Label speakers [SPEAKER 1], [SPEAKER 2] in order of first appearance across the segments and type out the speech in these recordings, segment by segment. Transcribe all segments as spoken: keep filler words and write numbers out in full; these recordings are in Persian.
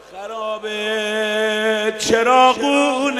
[SPEAKER 1] خرابه چراغون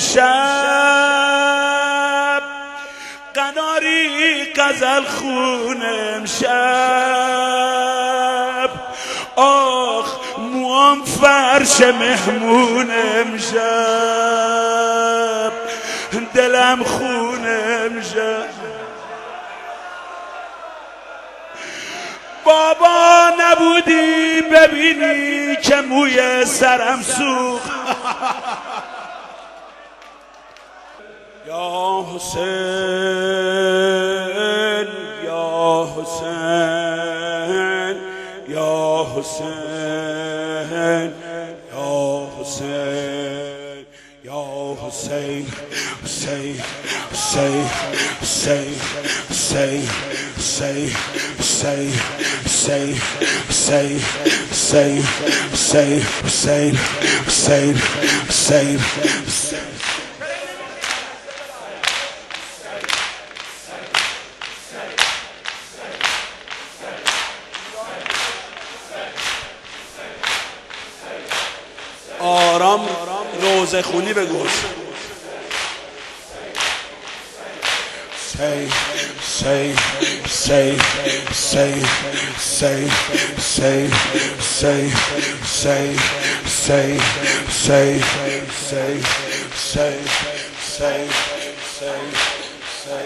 [SPEAKER 1] امشب، قناری غزل خون امشب. آخ موام فرش مهمون امشب، دلم خون امشب. بابا نبودی ببینی که موی سرم سوخت. یا حسین یا حسین یا حسین یا حسین یا حسین حسین حسین حسین حسین حسین حسین حسین حسین حسین حسین حسین حسین حسین حسین. آرام روزه خونی بگو. Say, say, say, say, say, say, say, say, say, say, say, say, say, say, say.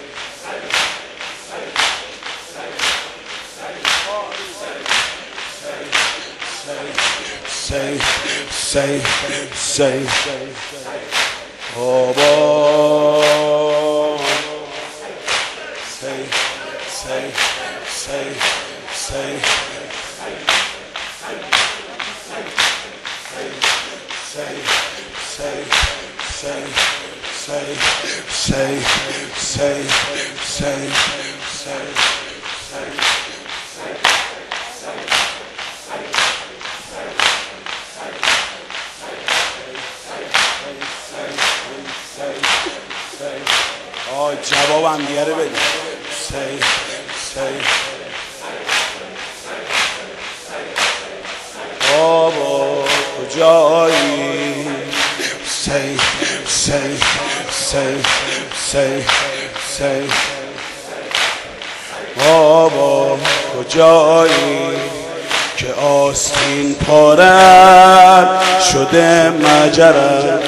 [SPEAKER 1] Say, say, say, say, oh boy. Say, say, say, say, say, say, say, say, say, say, say, say. آه جواب هم دیگه رو بده. Say, say. بابا کجایی؟ Say, say, say, say, say. بابا کجایی که آستین پاره شده مجره؟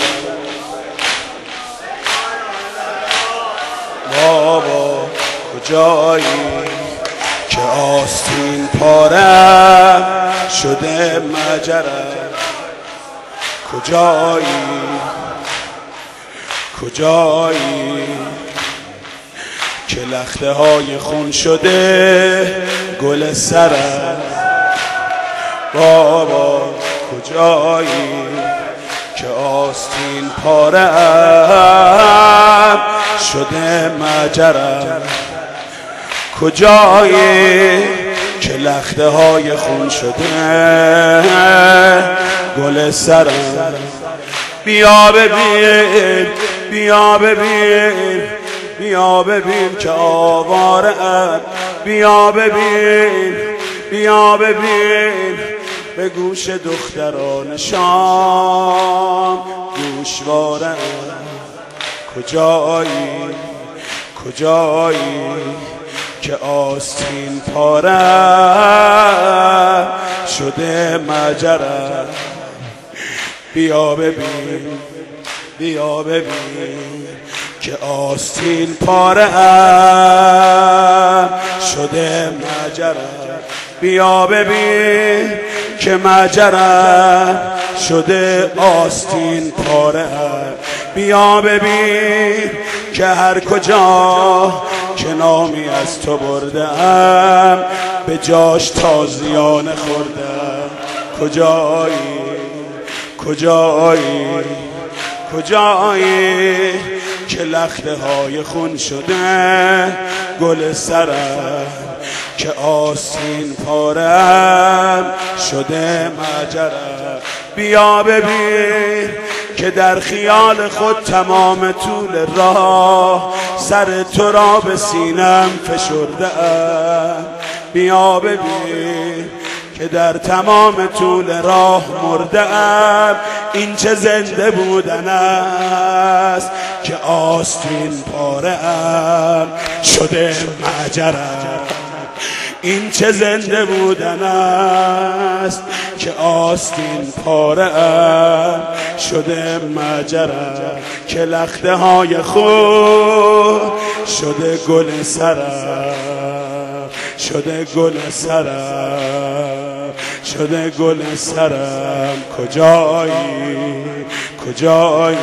[SPEAKER 1] بابا کجایی که آستین پاره شده مجره؟ کجایی کجایی که لخته های خون شده گل سره؟ بابا کجایی که آستین پاره شده مجره؟ کجایی که لخته های خون شده گل سره؟ بیا ببین بیا ببین بیا ببین که آواره ام. بیا ببین بیا ببین به گوش دختران شام گوشواره ام. کجایی کجایی که آستین پاره شده مجره؟ بیا ببین بیا ببین که آستین پاره شده مجره؟ بیا ببین که مجره شده آستین پاره. بیا ببین که هر کجا که نامی از تو بردم به جاش تازیانه خوردم. کجایی کجایی کجایی که لخته های خون شده گل سره؟ که آستین پاره شده مجره؟ بیا ببین که در خیال خود تمام طول راه سر تو را به سینم فشرده ام. بیا ببین که که در تمام طول راه مرده‌ام. این چه زنده بودن است که آستین پاره‌ام شده مهجرم. این چه زنده بودن است که آستین پاره‌ام شده مهجرم. که لخته های خود شده گل سرم، شده گل سرم، شده گل سرم. کجایی کجایی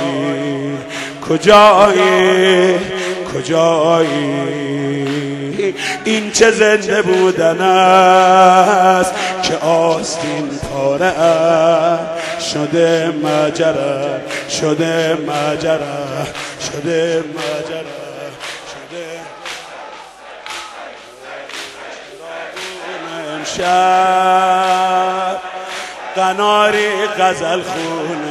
[SPEAKER 1] کجایی کجایی. این چه زنده بودن است که آستین پاره‌ام شده مهجرم، شده مهجرم، شده مهجرم، شده امشب قناری غزل خون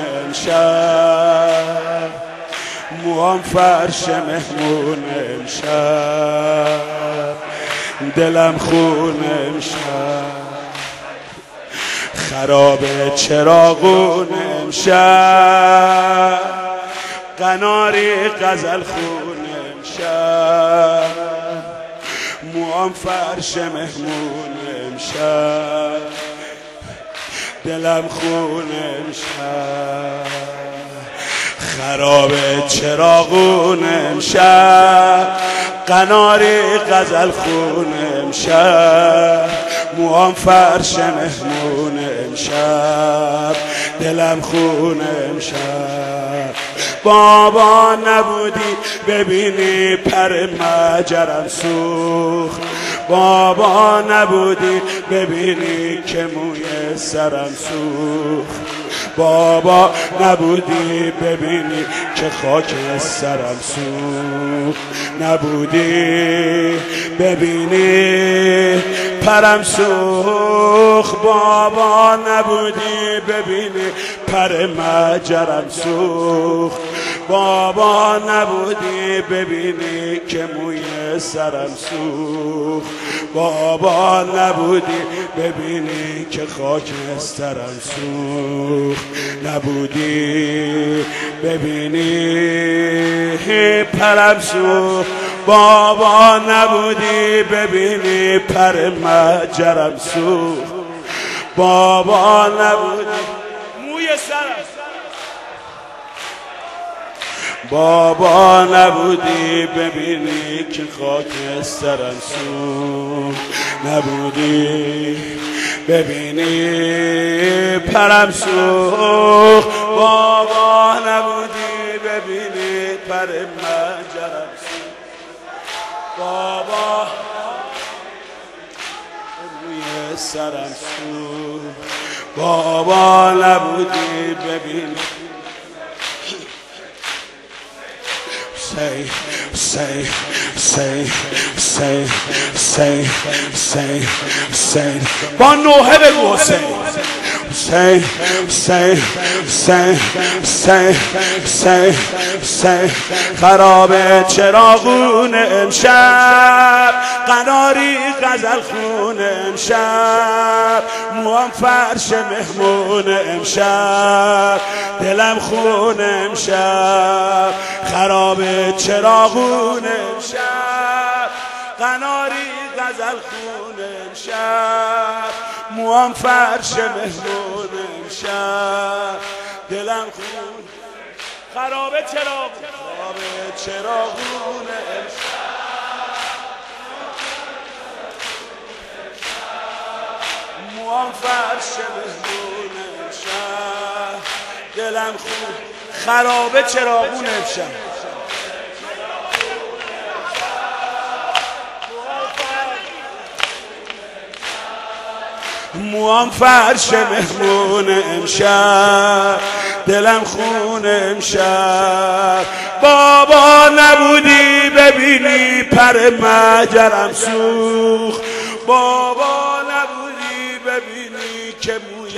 [SPEAKER 1] امشب موام فرش مهمون امشب دلم خون امشب خراب چراغون امشب قناری غزل خون امشب موام فرش مهمون امشب دلم خون امشب خراب چراغون امشب قناری غزل خون امشب موام فرش مهمون امشب دلم خون امشب. بابا نبودی ببینی پر مهجرم سوخت، بابا نبودی ببینی که موی سرم سوخت، بابا نبودی ببینی که خاک سرم سوخت، نبودی ببینی پرم سوخت، بابا نبودی ببینی پر مهجرم سوخت، بابا نبودی ببینی که موی سرم سوخت، بابا نبودی ببینی که خاک سرم سوخت، نبودی ببینی پرم سوخت، بابا نبودی ببینی پر مهجرم سوخت، بابا نبودی موی سرم، بابا نبودی ببینی که خاک سرم سوخت، نبودی ببینی پرم سوخت، بابا نبودی ببینی پر مهجرم سوخت، بابا موی سرم سوخت، بابا نبودی ببینی. Say, say, say, say, say, say, say. با نوحه بگو say. Say, say, say, say, say, say. خراب چراغون امشب قناری غزل خون امشب موام فرش مهمون امشب دلم خون امشب خراب چراغون امشب قناری غزل خون امشب موام فرش مهمون امشب دلم خون خراب چراغ خراب چراغون امشب موام فرش مهمون امشب دلم خون خراب چراغون امشب موام فرش مهمون امشب دلم خون امشب بابا نبودی ببینی پر مهجرم سوخت بابا نبودی ببینی که موی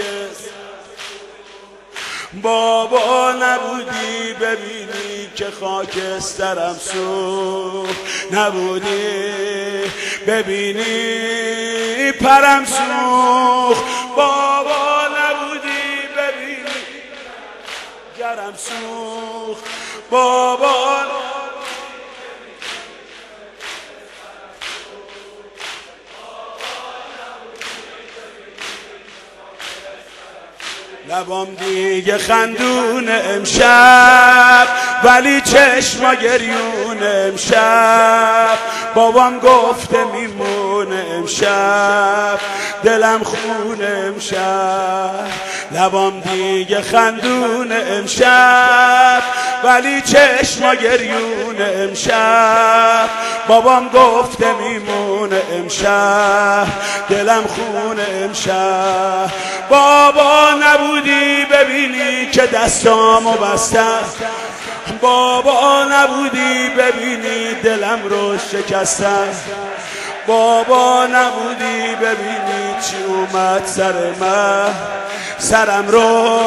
[SPEAKER 1] بابا نبودی ببینی که خاکسترم سوخت نبودی ببینی پرم سوخت بابا نبودی ببینی گرم سوخت بابا لبام دیگه خندون امشب ولی چشما گریون امشب بابام گفته میمونه امشب دلم خون امشب لبام دیگه خندون امشب ولی چشما گریون امشب بابام گفته میمونه امشب دلم خون امشب بابا نبودی ببینی که دستامو بستم بابا نبودی ببینی دلم رو شکستم بابا نبودی ببینی چی اومد سر من سرم رو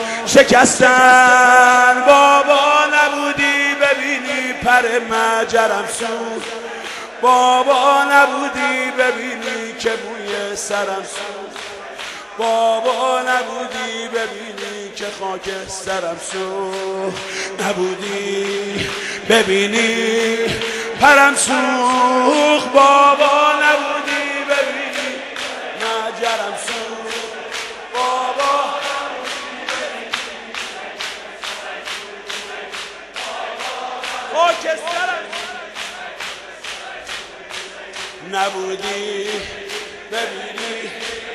[SPEAKER 1] شکستن بابا نبودی ببینی پر مجرم سوخت بابا نبودی ببینی که بوی سرم سوخت بابا نبودی ببینی که خاک سرم سوخت نبودی ببینی پرم سوخت بابا نبودی ببینی مجرم سوخت بابا خاک سرم نبودی ببینی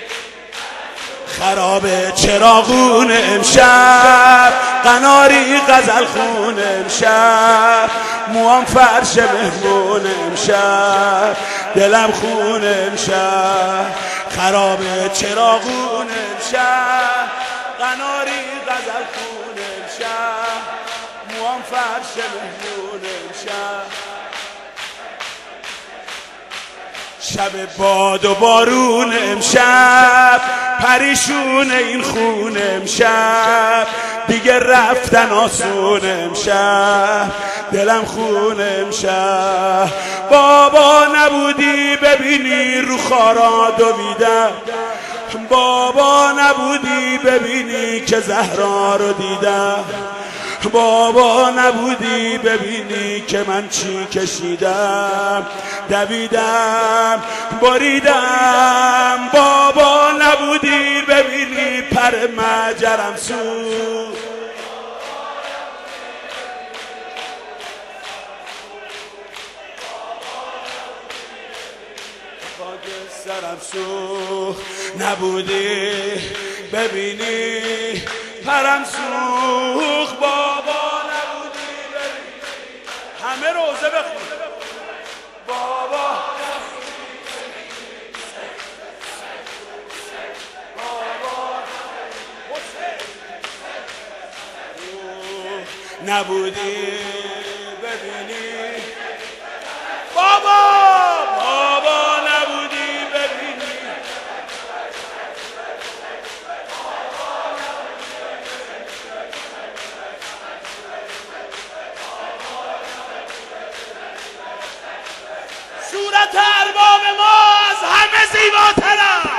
[SPEAKER 1] خراب چراغون امشب قناری غزل خون امشب موام فرش مهمون امشب دلم خون امشب خراب چراغون امشب قناری غزل خون امشب موام فرش مهمون امشب شب باد و بارون امشب پریشون این خون امشب دیگه رفتن آسون امشب دلم خون امشب بابا نبودی ببینی رو خارا دویدم بابا نبودی ببینی که زهرا رو دیدم بابا نبودی ببینی که من چی کشیدم دویدم بریدم بابا نبودی ببینی پر مجرم سوخت خاک سرم سوخت نبودی ببینی پرم سوخت بابا نبودی ببینی همه روزه بخون بابا نبودی ببینی بابا بابا نبودی ببینی صورت ارباب ما از همه زیباترم